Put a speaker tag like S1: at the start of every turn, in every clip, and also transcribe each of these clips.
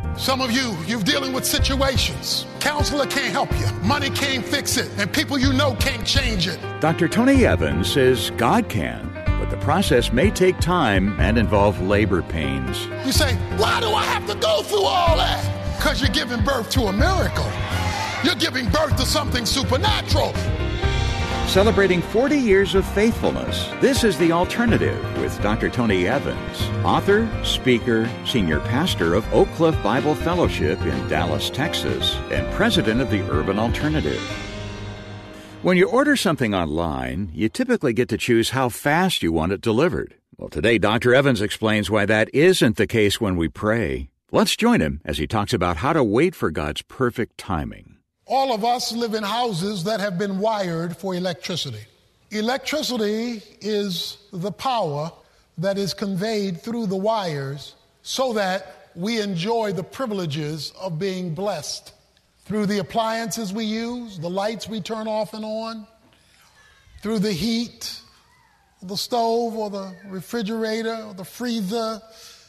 S1: Some of you're dealing with situations. Counselor can't help you. Money can't fix it. And people you know can't change it.
S2: Dr. Tony Evans says God can, but the process may take time and involve labor pains.
S1: You say, why do I have to go through all that? Because you're giving birth to a miracle. You're giving birth to something supernatural.
S2: Celebrating 40 years of faithfulness, this is The Alternative with Dr. Tony Evans, author, speaker, senior pastor of Oak Cliff Bible Fellowship in Dallas, Texas, and president of the Urban Alternative. When you order something online, you typically get to choose how fast you want it delivered. Well, today, Dr. Evans explains why that isn't the case when we pray. Let's join him as he talks about how to wait for God's perfect timing.
S1: All of us live in houses that have been wired for electricity. Electricity is the power that is conveyed through the wires so that we enjoy the privileges of being blessed. Through the appliances we use, the lights we turn off and on, through the heat, the stove or the refrigerator or the freezer,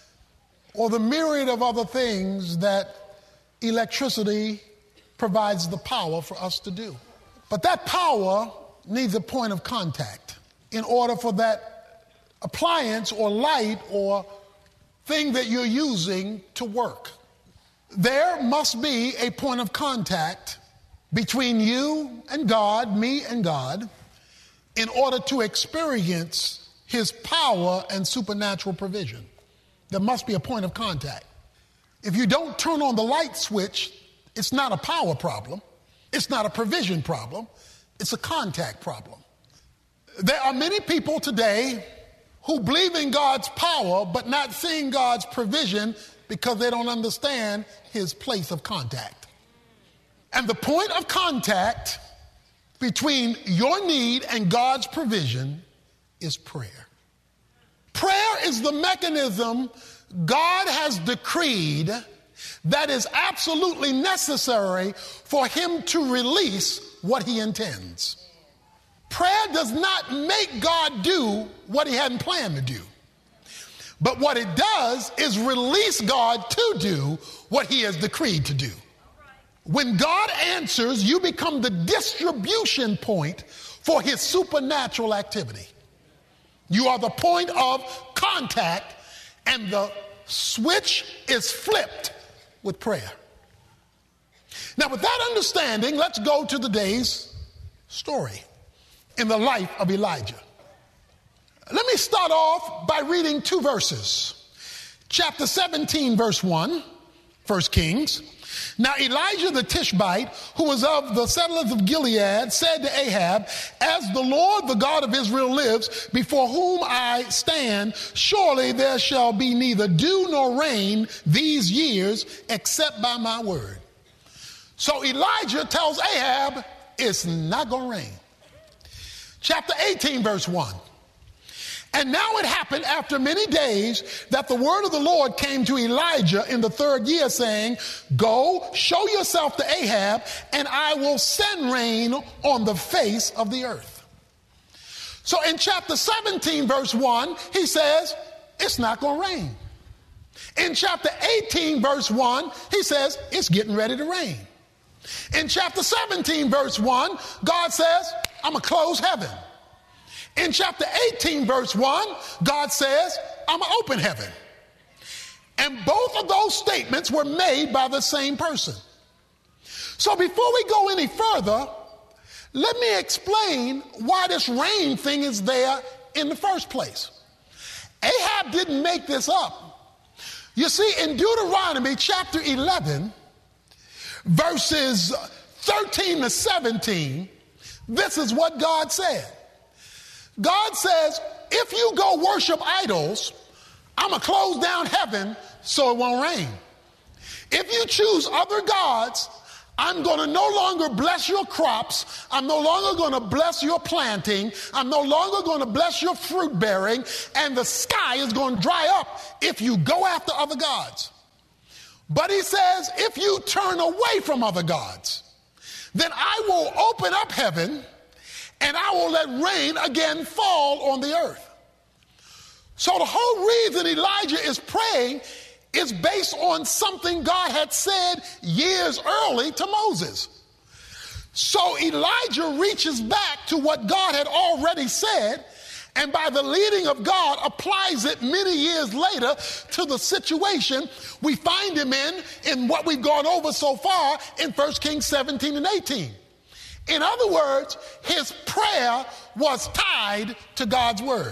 S1: or the myriad of other things that electricity provides the power for us to do. But that power needs a point of contact in order for that appliance or light or thing that you're using to work. There must be a point of contact between you and God, me and God, in order to experience His power and supernatural provision. There must be a point of contact. If you don't turn on the light switch, it's not a power problem. It's not a provision problem. It's a contact problem. There are many people today who believe in God's power but not seeing God's provision because they don't understand His place of contact. And the point of contact between your need and God's provision is prayer. Prayer is the mechanism God has decreed that is absolutely necessary for Him to release what He intends. Prayer does not make God do what He hadn't planned to do. But what it does is release God to do what He has decreed to do. When God answers, you become the distribution point for His supernatural activity. You are the point of contact, and the switch is flipped with prayer. Now, with that understanding, let's go to the day's story in the life of Elijah. Let me start off by reading two verses. Chapter 17, verse 1, 1 Kings. Now Elijah the Tishbite, who was of the settlers of Gilead, said to Ahab, as the Lord, the God of Israel lives, before whom I stand, surely there shall be neither dew nor rain these years except by my word. So Elijah tells Ahab, it's not going to rain. Chapter 18, verse 1. And now it happened after many days that the word of the Lord came to Elijah in the third year, saying, go, show yourself to Ahab, and I will send rain on the face of the earth. So in chapter 17, verse 1, he says, it's not going to rain. In chapter 18, verse 1, he says, it's getting ready to rain. In chapter 17, verse 1, God says, I'm going to close heaven. In chapter 18, verse 1, God says, I'm going to open heaven. And both of those statements were made by the same person. So before we go any further, let me explain why this rain thing is there in the first place. Ahab didn't make this up. You see, in Deuteronomy chapter 11, verses 13 to 17, this is what God said. God says, if you go worship idols, I'm going to close down heaven so it won't rain. If you choose other gods, I'm going to no longer bless your crops. I'm no longer going to bless your planting. I'm no longer going to bless your fruit bearing. And the sky is going to dry up if you go after other gods. But he says, if you turn away from other gods, then I will open up heaven and I will let rain again fall on the earth. So the whole reason Elijah is praying is based on something God had said years early to Moses. So Elijah reaches back to what God had already said, and by the leading of God applies it many years later to the situation we find him in what we've gone over so far in 1 Kings 17 and 18. In other words, his prayer was tied to God's word.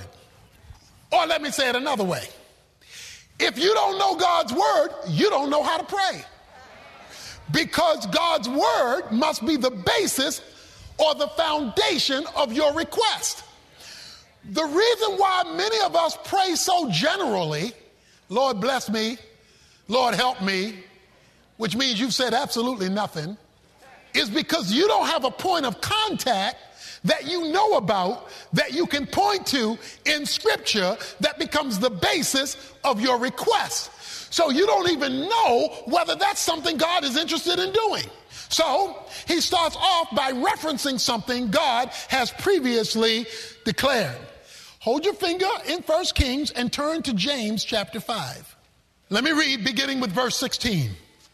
S1: Or let me say it another way. If you don't know God's word, you don't know how to pray. Because God's word must be the basis or the foundation of your request. The reason why many of us pray so generally, Lord bless me, Lord help me, which means you've said absolutely nothing, is because you don't have a point of contact that you know about, that you can point to in Scripture that becomes the basis of your request. So you don't even know whether that's something God is interested in doing. So he starts off by referencing something God has previously declared. Hold your finger in 1 Kings and turn to James chapter 5. Let me read beginning with verse 16.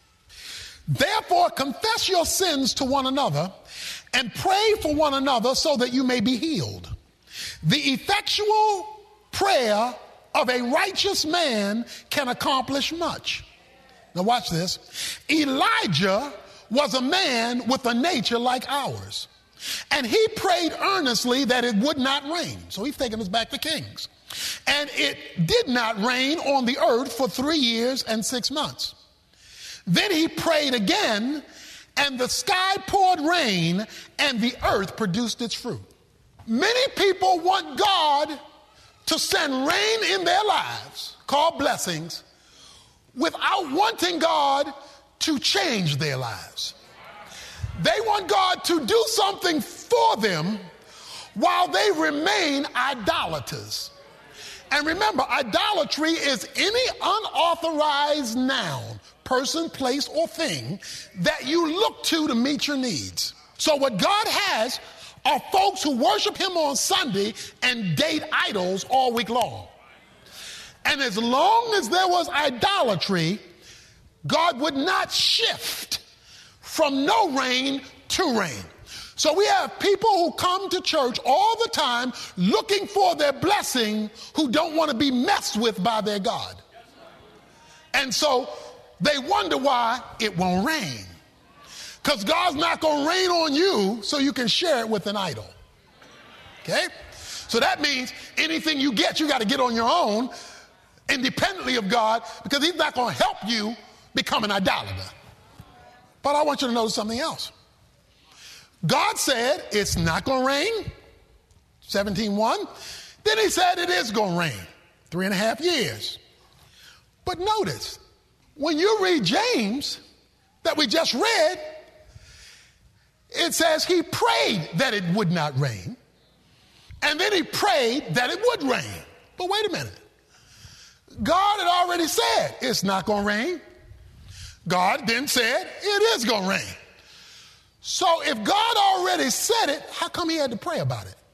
S1: Therefore confess your sins to one another and pray for one another so that you may be healed. The effectual prayer of a righteous man can accomplish much. Now watch this. Elijah was a man with a nature like ours, and he prayed earnestly that it would not rain. So he's taking us back to Kings. And it did not rain on the earth for 3 years and 6 months. Then he prayed again, and the sky poured rain, and the earth produced its fruit. Many people want God to send rain in their lives, called blessings, without wanting God to change their lives. They want God to do something for them while they remain idolaters. And remember, idolatry is any unauthorized noun, person, place, or thing that you look to meet your needs. So what God has are folks who worship him on Sunday and date idols all week long. And as long as there was idolatry, God would not shift from no rain to rain. So we have people who come to church all the time looking for their blessing who don't want to be messed with by their God. And so they wonder why it won't rain. Because God's not going to rain on you so you can share it with an idol. Okay? So that means anything you get, you got to get on your own, independently of God, because he's not going to help you become an idolater. But I want you to notice something else. God said it's not going to rain, 17:1. Then he said it is going to rain, 3.5 years. But notice, when you read James that we just read, it says he prayed that it would not rain, and then he prayed that it would rain. But wait a minute. God had already said it's not going to rain. God then said it is going to rain. So if God already said it, how come he had to pray about it?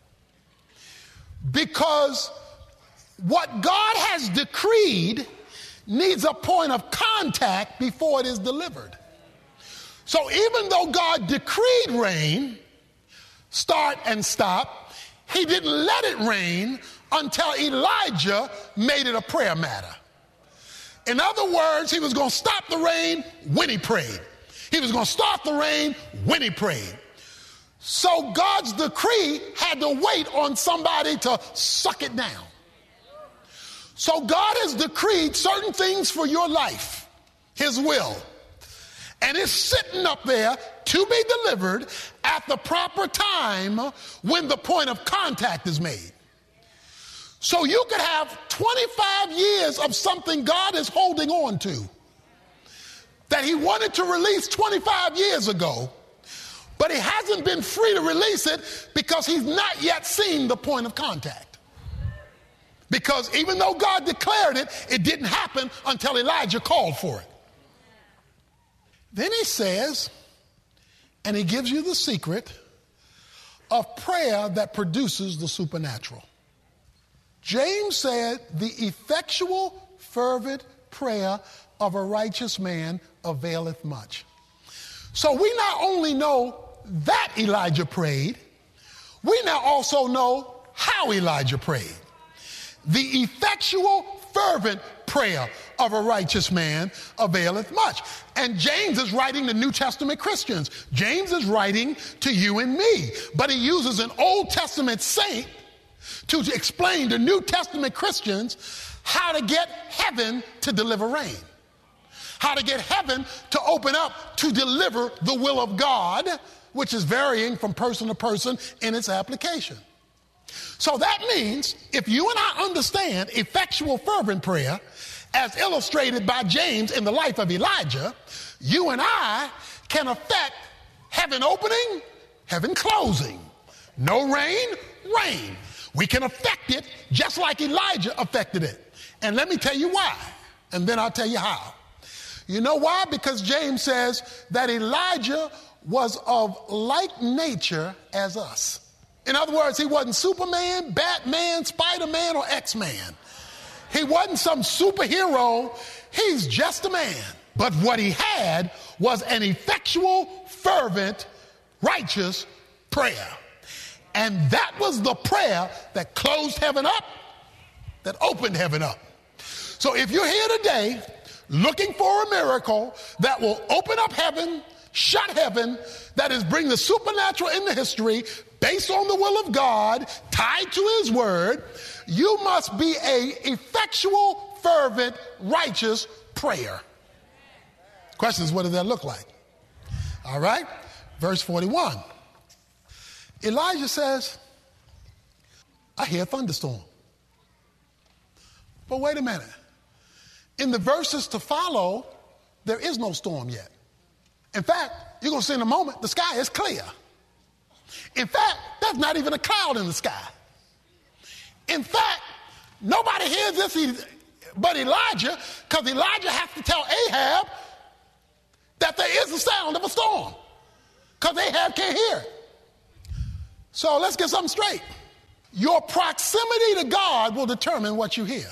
S1: Because what God has decreed needs a point of contact before it is delivered. So even though God decreed rain, start and stop, he didn't let it rain until Elijah made it a prayer matter. In other words, he was going to stop the rain when he prayed. He was going to start the rain when he prayed. So God's decree had to wait on somebody to suck it down. So God has decreed certain things for your life, his will. And it's sitting up there to be delivered at the proper time when the point of contact is made. So you could have 25 years of something God is holding on to that he wanted to release 25 years ago, but he hasn't been free to release it because he's not yet seen the point of contact. Because even though God declared it, it didn't happen until Elijah called for it. Then he says, and he gives you the secret of prayer that produces the supernatural. James said the effectual, fervent prayer of a righteous man availeth much. So we not only know that Elijah prayed, we now also know how Elijah prayed. The effectual, fervent prayer of a righteous man availeth much. And James is writing to New Testament Christians. James is writing to you and me. But he uses an Old Testament saint to explain to New Testament Christians how to get heaven to deliver rain. How to get heaven to open up to deliver the will of God, which is varying from person to person in its application. So that means if you and I understand effectual fervent prayer as illustrated by James in the life of Elijah, you and I can affect heaven opening, heaven closing. No rain, rain. We can affect it just like Elijah affected it. And let me tell you why, and then I'll tell you how. You know why? Because James says that Elijah was of like nature as us. In other words, he wasn't Superman, Batman, Spider-Man, or X-Man. He wasn't some superhero. He's just a man. But what he had was an effectual, fervent, righteous prayer. And that was the prayer that closed heaven up, that opened heaven up. So if you're here today looking for a miracle that will open up heaven, shut heaven, that is bring the supernatural into history based on the will of God, tied to his word, you must be a effectual, fervent, righteous prayer. Question is, what does that look like? All right, verse 41. Elijah says, I hear a thunderstorm. But wait a minute. In the verses to follow, there is no storm yet. In fact, you're going to see in a moment, the sky is clear. In fact, there's not even a cloud in the sky. In fact, nobody hears this but Elijah, because Elijah has to tell Ahab that there is the sound of a storm, because Ahab can't hear it. So let's get something straight. Your proximity to God will determine what you hear.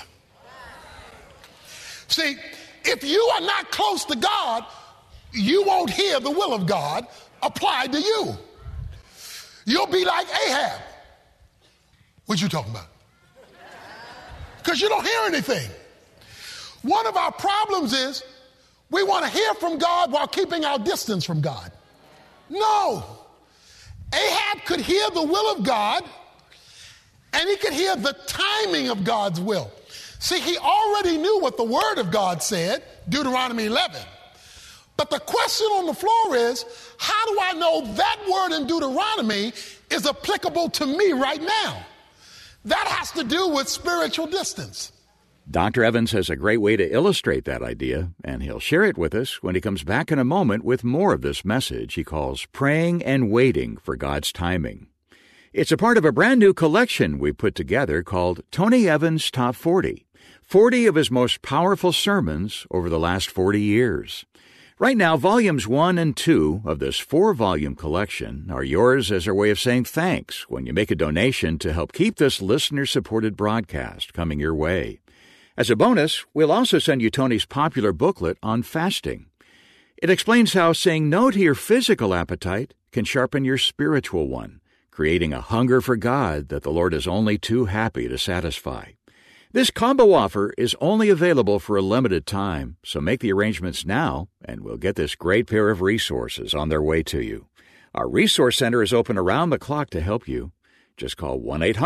S1: See, if you are not close to God, you won't hear the will of God applied to you. You'll be like Ahab. What you talking about? Because you don't hear anything. One of our problems is we want to hear from God while keeping our distance from God. No. Ahab could hear the will of God, and he could hear the timing of God's will. See, he already knew what the word of God said, Deuteronomy 11. But the question on the floor is, how do I know that word in Deuteronomy is applicable to me right now? That has to do with spiritual distance.
S2: Dr. Evans has a great way to illustrate that idea, and he'll share it with us when he comes back in a moment with more of this message he calls Praying and Waiting for God's Timing. It's a part of a brand new collection we put together called Tony Evans Top 40, 40 of his most powerful sermons over the last 40 years. Right now, volumes 1 and 2 of this 4-volume collection are yours as our way of saying thanks when you make a donation to help keep this listener-supported broadcast coming your way. As a bonus, we'll also send you Tony's popular booklet on fasting. It explains how saying no to your physical appetite can sharpen your spiritual one, creating a hunger for God that the Lord is only too happy to satisfy. This combo offer is only available for a limited time, so make the arrangements now, and we'll get this great pair of resources on their way to you. Our Resource Center is open around the clock to help you. Just call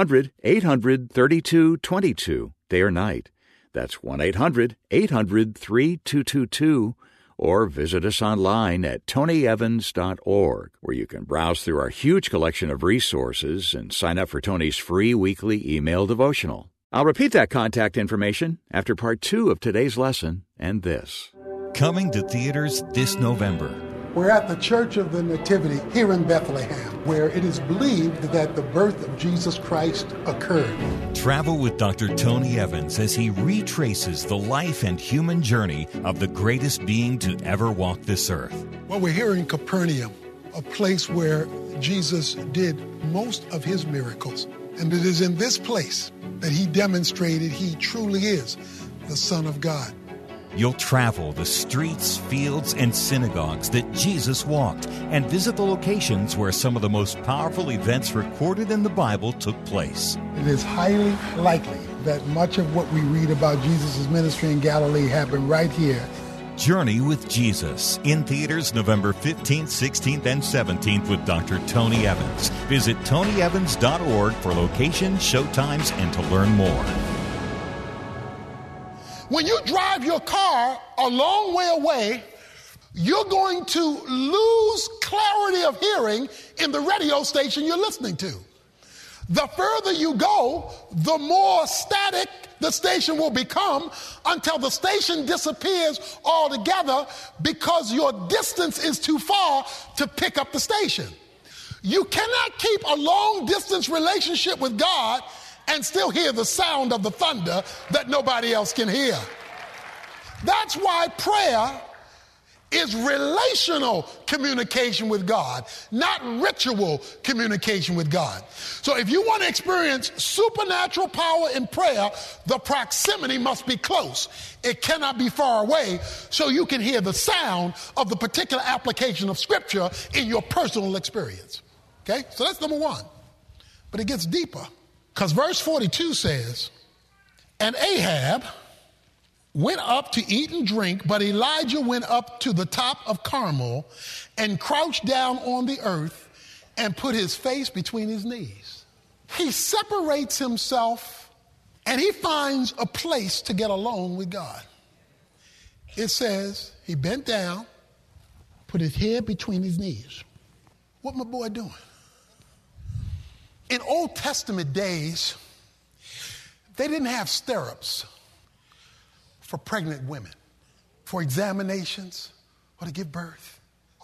S2: 1-800-800-3222, day or night. That's 1-800-800-3222, or visit us online at tonyevans.org, where you can browse through our huge collection of resources and sign up for Tony's free weekly email devotional. I'll repeat that contact information after part 2 of today's lesson and this.
S3: Coming to theaters this November.
S1: We're at the Church of the Nativity here in Bethlehem, where it is believed that the birth of Jesus Christ occurred.
S3: Travel with Dr. Tony Evans as he retraces the life and human journey of the greatest being to ever walk this earth.
S1: Well, we're here in Capernaum, a place where Jesus did most of his miracles. And it is in this place that he demonstrated he truly is the Son of God.
S3: You'll travel the streets, fields, and synagogues that Jesus walked and visit the locations where some of the most powerful events recorded in the Bible took place.
S1: It is highly likely that much of what we read about Jesus' ministry in Galilee happened right here.
S3: Journey with Jesus, in theaters November 15th, 16th, and 17th with Dr. Tony Evans. Visit tonyevans.org for location, showtimes, and to learn more.
S1: When you drive your car a long way away, you're going to lose clarity of hearing in the radio station you're listening to. The further you go, the more static the station will become until the station disappears altogether because your distance is too far to pick up the station. You cannot keep a long distance relationship with God and still hear the sound of the thunder that nobody else can hear. That's why prayer is relational communication with God, not ritual communication with God. So if you want to experience supernatural power in prayer, the proximity must be close. It cannot be far away, so you can hear the sound of the particular application of Scripture in your personal experience. Okay? So that's number one. But it gets deeper, because verse 42 says, and Ahab went up to eat and drink, but Elijah went up to the top of Carmel and crouched down on the earth and put his face between his knees. He separates himself and he finds a place to get alone with God. It says he bent down, put his head between his knees. What my boy doing? In Old Testament days, they didn't have stirrups for pregnant women, for examinations, or to give birth.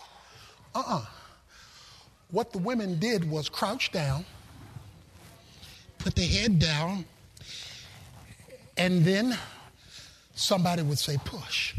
S1: What the women did was crouch down, put their head down, and then somebody would say, push,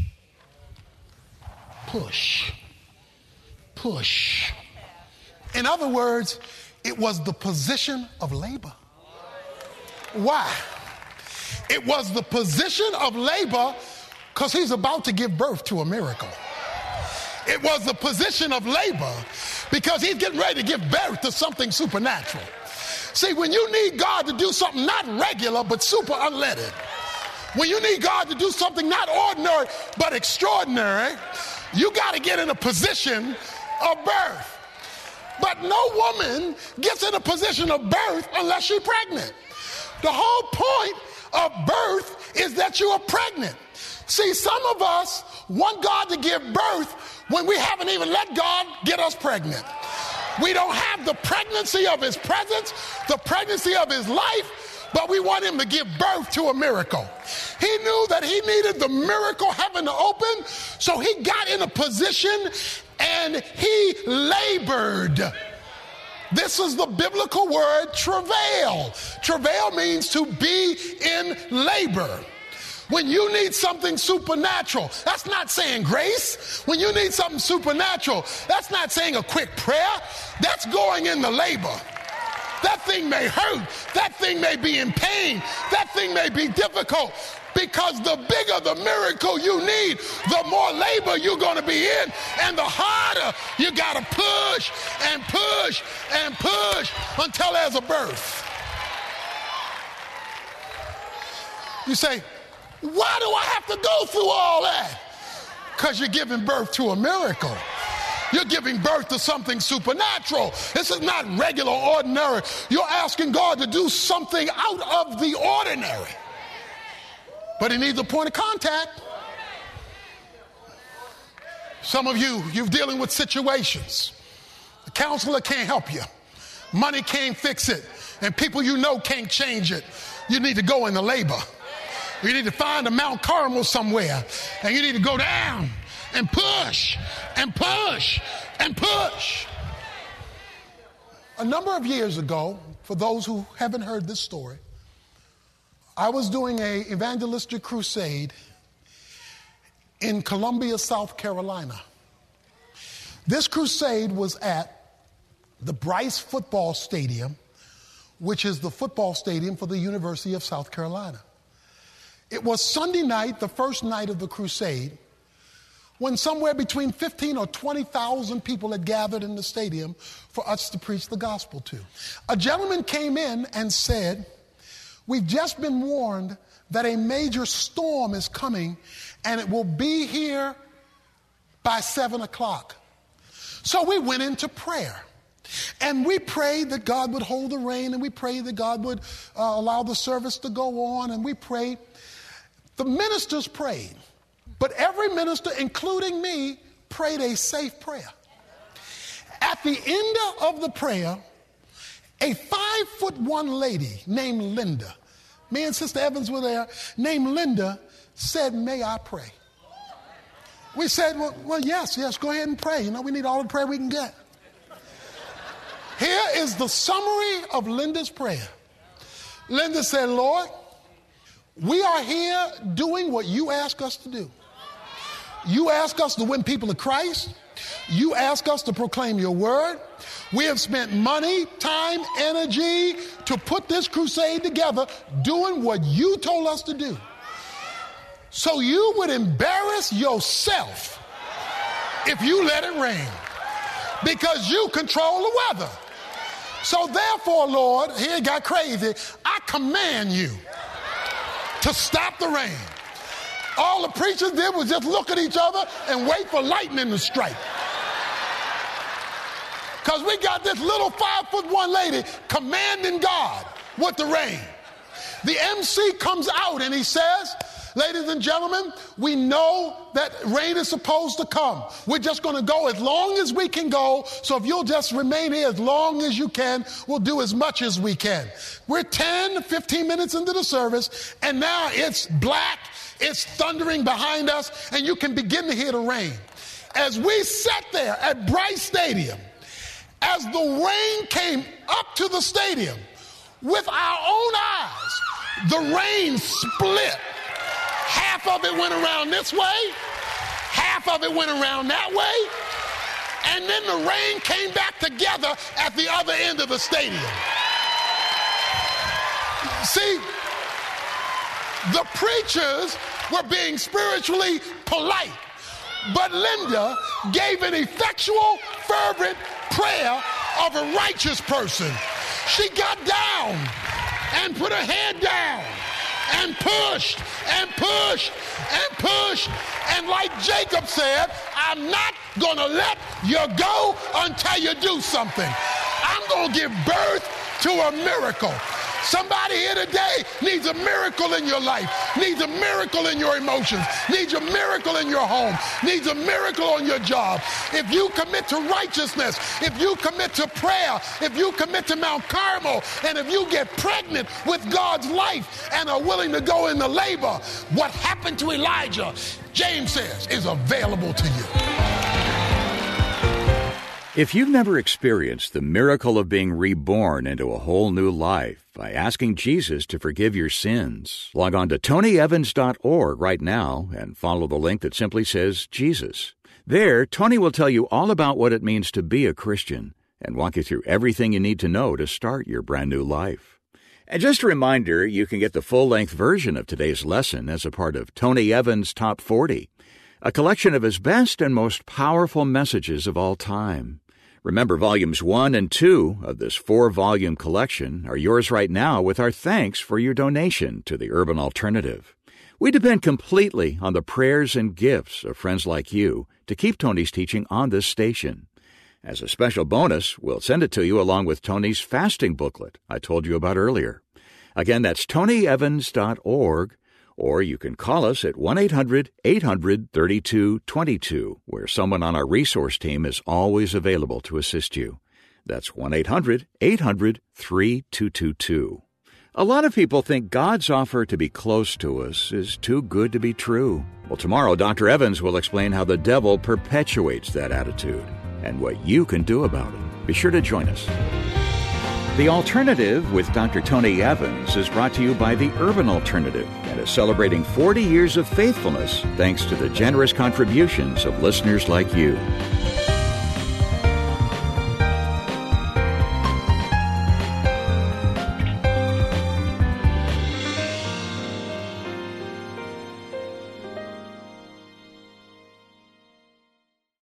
S1: push, push. In other words, it was the position of labor. Why? It was the position of labor because he's about to give birth to a miracle. It was the position of labor because he's getting ready to give birth to something supernatural. See, when you need God to do something not regular but super unleaded, when you need God to do something not ordinary but extraordinary, you got to get in a position of birth. But no woman gets in a position of birth unless she's pregnant. The whole point of birth is that you are pregnant. See, some of us want God to give birth when we haven't even let God get us pregnant. We don't have the pregnancy of his presence, the pregnancy of his life, but we want him to give birth to a miracle. He knew that he needed the miracle heaven to open, so he got in a position and he labored. This is the biblical word travail. Travail means to be in labor. When you need something supernatural, that's not saying grace. When you need something supernatural, that's not saying a quick prayer. That's going into labor. That thing may hurt. That thing may be in pain. That thing may be difficult. Because the bigger the miracle you need, the more labor you're going to be in, and the harder you got to push and push and push until there's a birth. You say, why do I have to go through all that? Because you're giving birth to a miracle. You're giving birth to something supernatural. This is not regular, ordinary. You're asking God to do something out of the ordinary. But he needs a point of contact. Some of you're dealing with situations. The counselor can't help you. Money can't fix it. And people you know can't change it. You need to go into labor. You need to find a Mount Carmel somewhere. And you need to go down and push and push and push. A number of years ago, for those who haven't heard this story, I was doing an evangelistic crusade in Columbia, South Carolina. This crusade was at the Bryce Football Stadium, which is the football stadium for the University of South Carolina. It was Sunday night, the first night of the crusade, when somewhere between 15 or 20,000 people had gathered in the stadium for us to preach the gospel to. A gentleman came in and said, "We've just been warned that a major storm is coming and it will be here by 7 o'clock. So we went into prayer. And we prayed that God would hold the rain, and we prayed that God would allow the service to go on, and we prayed. The ministers prayed, but every minister, including me, prayed a safe prayer. At the end of the prayer, a 5'1" lady named Linda, me and Sister Evans were there, named Linda, said, "May I pray?" We said, well, yes, go ahead and pray. You know, we need all the prayer we can get. Here is the summary of Linda's prayer. Linda said, "Lord, we are here doing what you ask us to do. You ask us to win people to Christ. You ask us to proclaim your word. We have spent money, time, energy to put this crusade together, doing what you told us to do. So you would embarrass yourself if you let it rain, because you control the weather. So therefore, Lord," here it got crazy, "I command you to stop the rain." All the preachers did was just look at each other and wait for lightning to strike. Because we got this little 5'1" lady commanding God with the rain. The MC comes out and he says, "Ladies and gentlemen, we know that rain is supposed to come. We're just going to go as long as we can go. So if you'll just remain here as long as you can, we'll do as much as we can." We're 10, 15 minutes into the service, and now it's black, it's thundering behind us, and you can begin to hear the rain. As we sat there at Bryce Stadium, as the rain came up to the stadium, with our own eyes, the rain split. Half of it went around this way, half of it went around that way, and then the rain came back together at the other end of the stadium. See, the preachers were being spiritually polite, but Linda gave an effectual, fervent prayer of a righteous person. She got down and put her head down and pushed and pushed and pushed. And like Jacob said, "I'm not going to let you go until you do something. I'm going to give birth to a miracle." Somebody here today needs a miracle in your life, needs a miracle in your emotions, needs a miracle in your home, needs a miracle on your job. If you commit to righteousness, if you commit to prayer, if you commit to Mount Carmel, and if you get pregnant with God's life and are willing to go into labor, what happened to Elijah, James says, is available to you.
S2: If you've never experienced the miracle of being reborn into a whole new life by asking Jesus to forgive your sins, log on to TonyEvans.org right now and follow the link that simply says Jesus. There, Tony will tell you all about what it means to be a Christian and walk you through everything you need to know to start your brand new life. And just a reminder, you can get the full-length version of today's lesson as a part of Tony Evans' Top 40, a collection of his best and most powerful messages of all time. Remember, Volumes 1 and 2 of this 4-volume collection are yours right now with our thanks for your donation to the Urban Alternative. We depend completely on the prayers and gifts of friends like you to keep Tony's teaching on this station. As a special bonus, we'll send it to you along with Tony's fasting booklet I told you about earlier. Again, that's TonyEvans.org, or you can call us at 1-800-800-3222, where someone on our resource team is always available to assist you. That's 1-800-800-3222. A lot of people think God's offer to be close to us is too good to be true. Well, tomorrow, Dr. Evans will explain how the devil perpetuates that attitude and what you can do about it. Be sure to join us. The Alternative with Dr. Tony Evans is brought to you by the Urban Alternative and is celebrating 40 years of faithfulness thanks to the generous contributions of listeners like you.